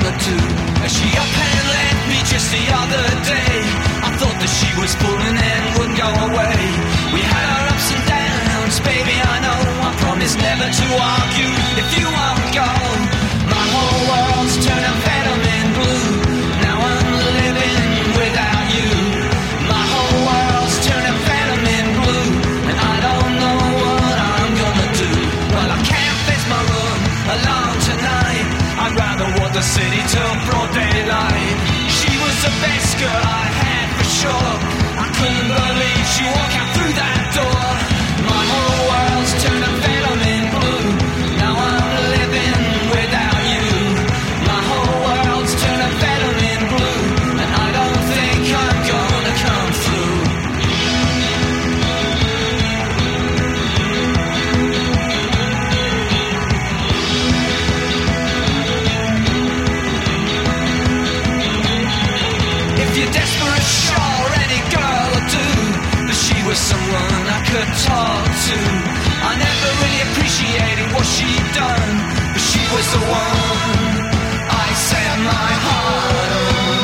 gonna do? She up and left me just the other day. I thought that she was fooling and wouldn't go away. We had our ups and downs, baby, I know. I promise never to argue if you won't go. My whole world's turned amphetamine blue. Now I'm living without you. My whole world's turned amphetamine blue, and I don't know what I'm gonna do. Well, I can't face my room alone tonight. I'd rather walk the city till broad daylight. She was the best girl I had for sure. I couldn't believe she walked out through that door. My whole world's turned amphetamine blue. Now I'm living without you. My whole world's turned amphetamine blue, and I don't think I'm gonna come through. If you're desperate, sure, any girl will do. But she was someone I could talk to. I never really appreciated what she'd done, but she was the one I set my heart on.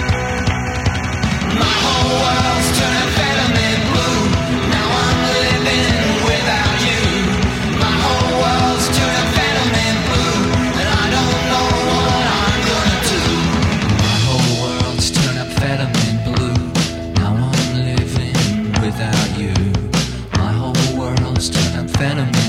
My whole world's turned amphetamine blue. Now I'm living without you. My whole world's turned amphetamine blue, and I don't know what I'm gonna do. My whole world's turned amphetamine blue. Now I'm living without you. My whole world's turned amphetamine